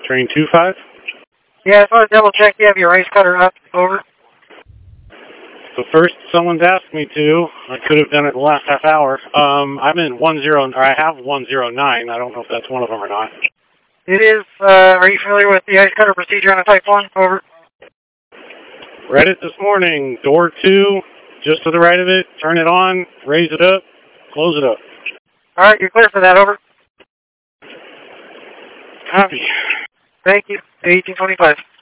Train 25? Yeah, I just want to double check you have your ice cutter up. Over. So first, someone's asked me to. I could have done it the last half hour. I'm in 10, or I have 109. I don't know if that's one of them or not. It is. Are you familiar with the ice cutter procedure on a Type 1? Over. Read it this morning. Door 2, just to the right of it. Turn it on, raise it up, close it up. All right, you're clear for that. Over. Copy. Thank you. 1825.